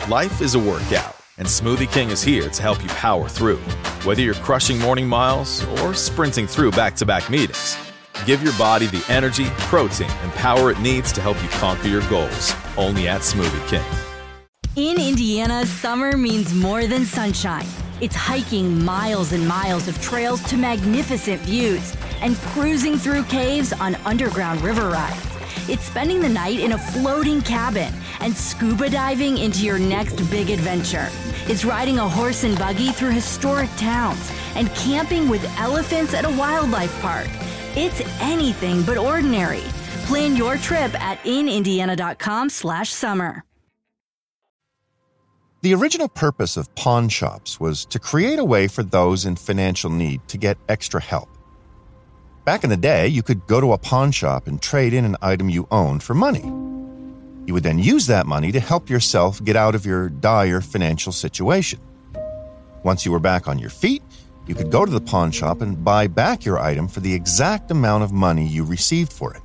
Life is a workout, and Smoothie King is here to help you power through. Whether you're crushing morning miles or sprinting through back-to-back meetings, give your body the energy, protein, and power it needs to help you conquer your goals. Only at Smoothie King. In Indiana, summer means more than sunshine. It's hiking miles and miles of trails to magnificent views and cruising through caves on underground river rides. It's spending the night in a floating cabin and scuba diving into your next big adventure. It's riding a horse and buggy through historic towns and camping with elephants at a wildlife park. It's anything but ordinary. Plan your trip at inindiana.com/summer. The original purpose of pawn shops was to create a way for those in financial need to get extra help. Back in the day, you could go to a pawn shop and trade in an item you owned for money. You would then use that money to help yourself get out of your dire financial situation. Once you were back on your feet, you could go to the pawn shop and buy back your item for the exact amount of money you received for it.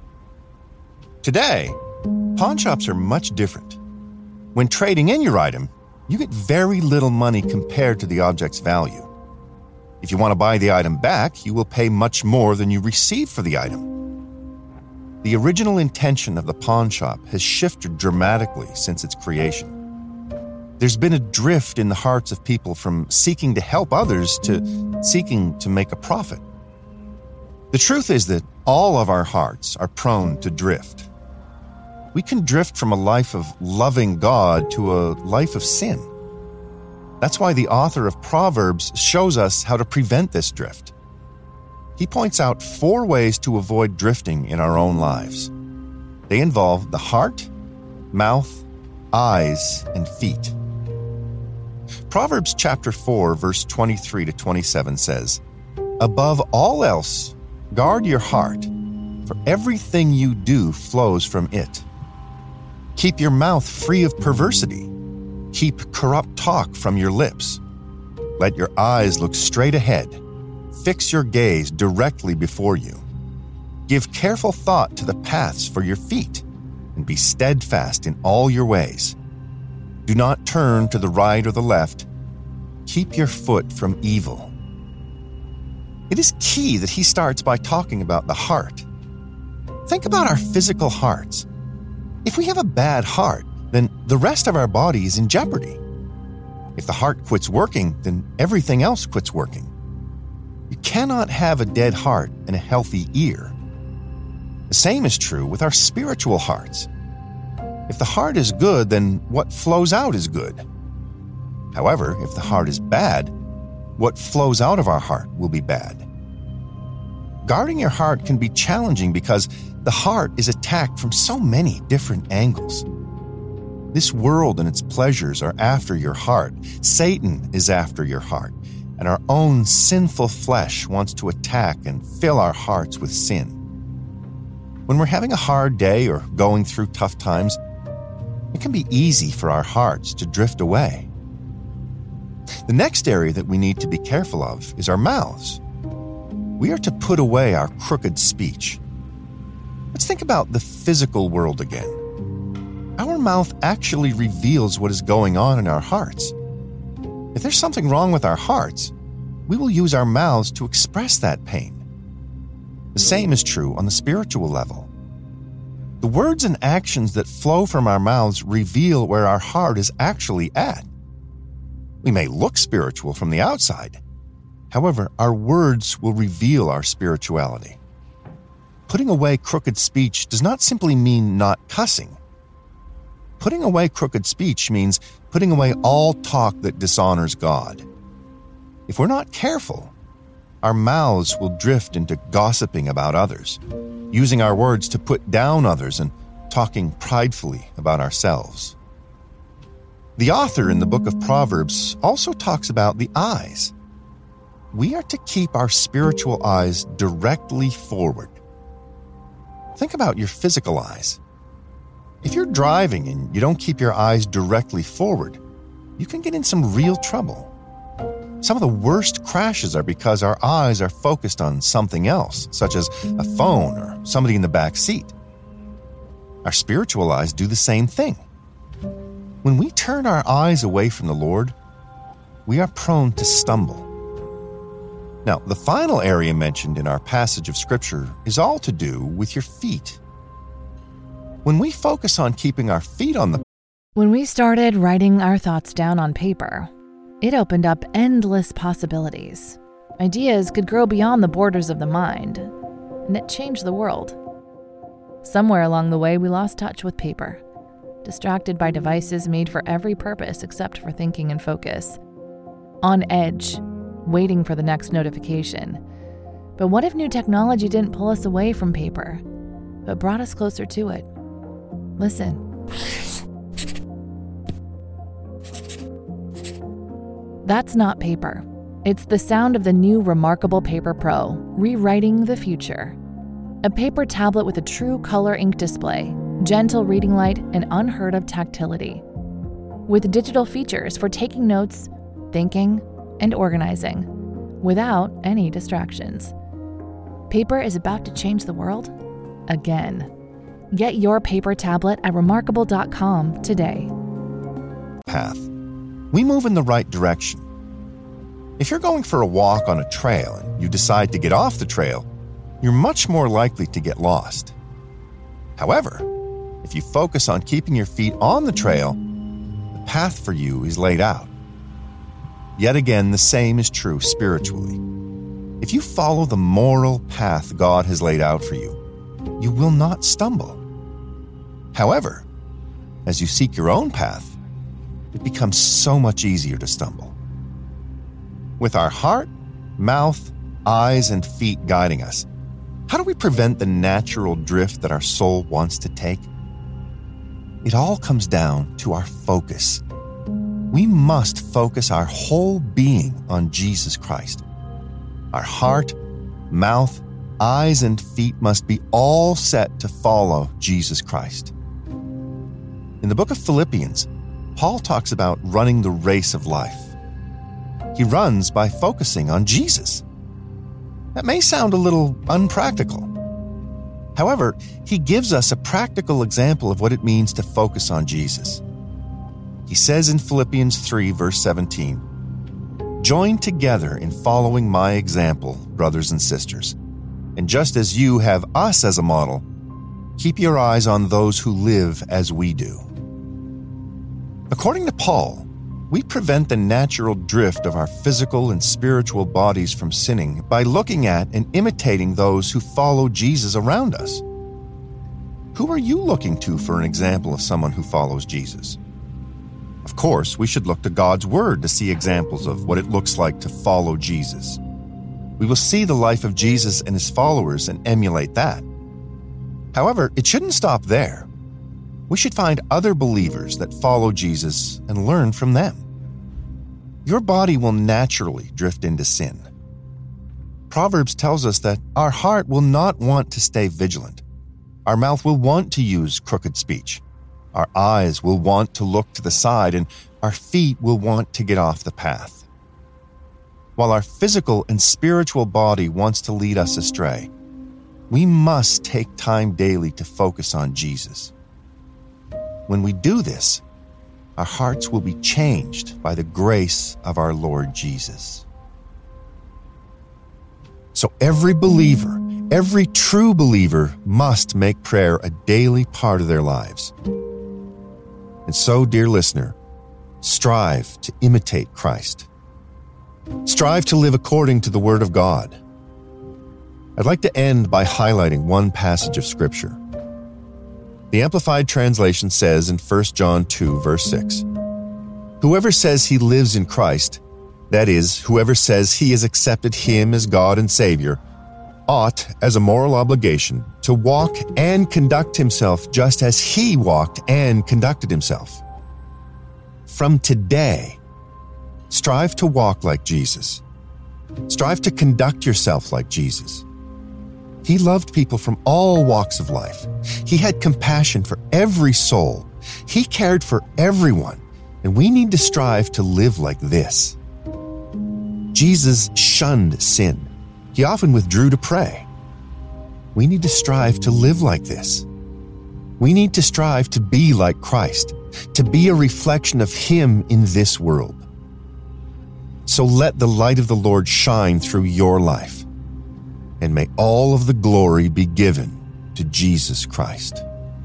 Today, pawn shops are much different. When trading in your item, you get very little money compared to the object's value. If you want to buy the item back, you will pay much more than you receive for the item. The original intention of the pawn shop has shifted dramatically since its creation. There's been a drift in the hearts of people from seeking to help others to seeking to make a profit. The truth is that all of our hearts are prone to drift. We can drift from a life of loving God to a life of sin. That's why the author of Proverbs shows us how to prevent this drift. He points out 4 ways to avoid drifting in our own lives. They involve the heart, mouth, eyes, and feet. Proverbs chapter 4, verse 23 to 27 says, "Above all else, guard your heart, for everything you do flows from it. Keep your mouth free of perversity. Keep corrupt talk from your lips. Let your eyes look straight ahead. Fix your gaze directly before you. Give careful thought to the paths for your feet, and be steadfast in all your ways. Do not turn to the right or the left. Keep your foot from evil." It is key that he starts by talking about the heart. Think about our physical hearts. If we have a bad heart, then the rest of our body is in jeopardy. If the heart quits working, then everything else quits working. You cannot have a dead heart and a healthy ear. The same is true with our spiritual hearts. If the heart is good, then what flows out is good. However, if the heart is bad, what flows out of our heart will be bad. Guarding your heart can be challenging because the heart is attacked from so many different angles. This world and its pleasures are after your heart. Satan is after your heart, and our own sinful flesh wants to attack and fill our hearts with sin. When we're having a hard day or going through tough times, it can be easy for our hearts to drift away. The next area that we need to be careful of is our mouths. We are to put away our crooked speech. Let's think about the physical world again. Our mouth actually reveals what is going on in our hearts. If there's something wrong with our hearts, we will use our mouths to express that pain. The same is true on the spiritual level. The words and actions that flow from our mouths reveal where our heart is actually at. We may look spiritual from the outside. However, our words will reveal our spirituality. Putting away crooked speech does not simply mean not cussing. Putting away crooked speech means putting away all talk that dishonors God. If we're not careful, our mouths will drift into gossiping about others, using our words to put down others and talking pridefully about ourselves. The author in the book of Proverbs also talks about the eyes. We are to keep our spiritual eyes directly forward. Think about your physical eyes. If you're driving and you don't keep your eyes directly forward, you can get in some real trouble. Some of the worst crashes are because our eyes are focused on something else, such as a phone or somebody in the back seat. Our spiritual eyes do the same thing. When we turn our eyes away from the Lord, we are prone to stumble. Now, the final area mentioned in our passage of Scripture is all to do with your feet. When we focus on keeping our feet on the When we started writing our thoughts down on paper, it opened up endless possibilities. Ideas could grow beyond the borders of the mind, and it changed the world. Somewhere along the way, we lost touch with paper, distracted by devices made for every purpose except for thinking and focus. On edge, waiting for the next notification. But what if new technology didn't pull us away from paper, but brought us closer to it? Listen. That's not paper. It's the sound of the new Remarkable Paper Pro, rewriting the future. A paper tablet with a true color ink display, gentle reading light, and unheard of tactility. With digital features for taking notes, thinking, and organizing, without any distractions. Paper is about to change the world again. Get your paper tablet at remarkable.com today. path. We move in the right direction. If you're going for a walk on a trail and you decide to get off the trail, you're much more likely to get lost. However, if you focus on keeping your feet on the trail, the path for you is laid out. Yet again, the same is true spiritually. If you follow the moral path God has laid out for you, you will not stumble. However, as you seek your own path, it becomes so much easier to stumble. With our heart, mouth, eyes, and feet guiding us, how do we prevent the natural drift that our soul wants to take? It all comes down to our focus. We must focus our whole being on Jesus Christ. Our heart, mouth, eyes, and feet must be all set to follow Jesus Christ. In the book of Philippians, Paul talks about running the race of life. He runs by focusing on Jesus. That may sound a little unpractical. However, he gives us a practical example of what it means to focus on Jesus. He says in Philippians 3, verse 17, "Join together in following my example, brothers and sisters. And just as you have us as a model, keep your eyes on those who live as we do." According to Paul, we prevent the natural drift of our physical and spiritual bodies from sinning by looking at and imitating those who follow Jesus around us. Who are you looking to for an example of someone who follows Jesus? Of course, we should look to God's Word to see examples of what it looks like to follow Jesus. We will see the life of Jesus and his followers and emulate that. However, it shouldn't stop there. We should find other believers that follow Jesus and learn from them. Your body will naturally drift into sin. Proverbs tells us that our heart will not want to stay vigilant. Our mouth will want to use crooked speech. Our eyes will want to look to the side, and our feet will want to get off the path. While our physical and spiritual body wants to lead us astray, we must take time daily to focus on Jesus. When we do this, our hearts will be changed by the grace of our Lord Jesus. So every believer, every true believer must make prayer a daily part of their lives. And so, dear listener, strive to imitate Christ. Strive to live according to the Word of God. I'd like to end by highlighting one passage of Scripture. The Amplified Translation says in 1 John 2, verse 6, "Whoever says he lives in Christ, that is, whoever says he has accepted him as God and Savior, ought, as a moral obligation, to walk and conduct himself just as he walked and conducted himself. From today, strive to walk like Jesus. Strive to conduct yourself like Jesus. He loved people from all walks of life. He had compassion for every soul. He cared for everyone, and we need to strive to live like this. Jesus shunned sin. He often withdrew to pray. We need to strive to live like this. We need to strive to be like Christ, to be a reflection of Him in this world. So let the light of the Lord shine through your life, and may all of the glory be given to Jesus Christ.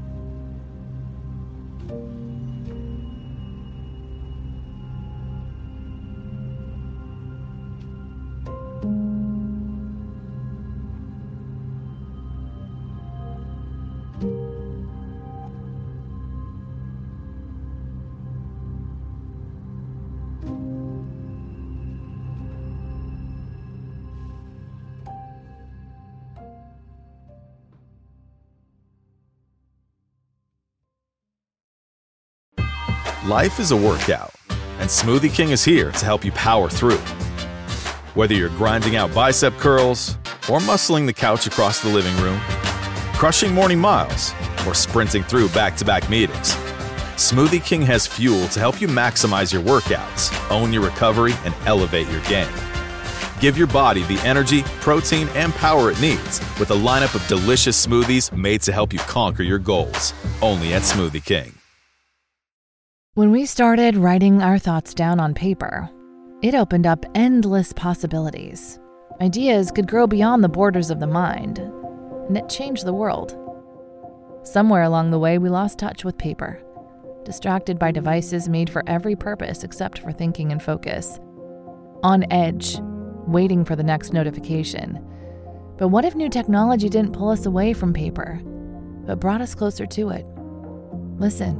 Life is a workout, and Smoothie King is here to help you power through. Whether you're grinding out bicep curls, or muscling the couch across the living room, crushing morning miles, or sprinting through back-to-back meetings, Smoothie King has fuel to help you maximize your workouts, own your recovery, and elevate your game. Give your body the energy, protein, and power it needs with a lineup of delicious smoothies made to help you conquer your goals. Only at Smoothie King. When we started writing our thoughts down on paper, it opened up endless possibilities. Ideas could grow beyond the borders of the mind, and it changed the world. Somewhere along the way, we lost touch with paper, distracted by devices made for every purpose except for thinking and focus. On edge, waiting for the next notification. But what if new technology didn't pull us away from paper, but brought us closer to it? Listen.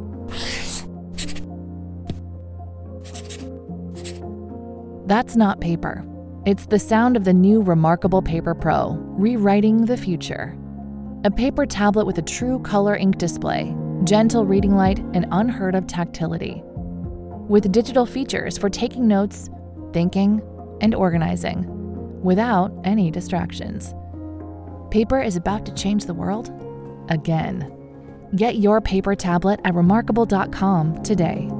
That's not paper. It's the sound of the new Remarkable Paper Pro, rewriting the future. A paper tablet with a true color ink display, gentle reading light, and unheard of tactility. With digital features for taking notes, thinking, and organizing, without any distractions. Paper is about to change the world again. Get your paper tablet at remarkable.com today.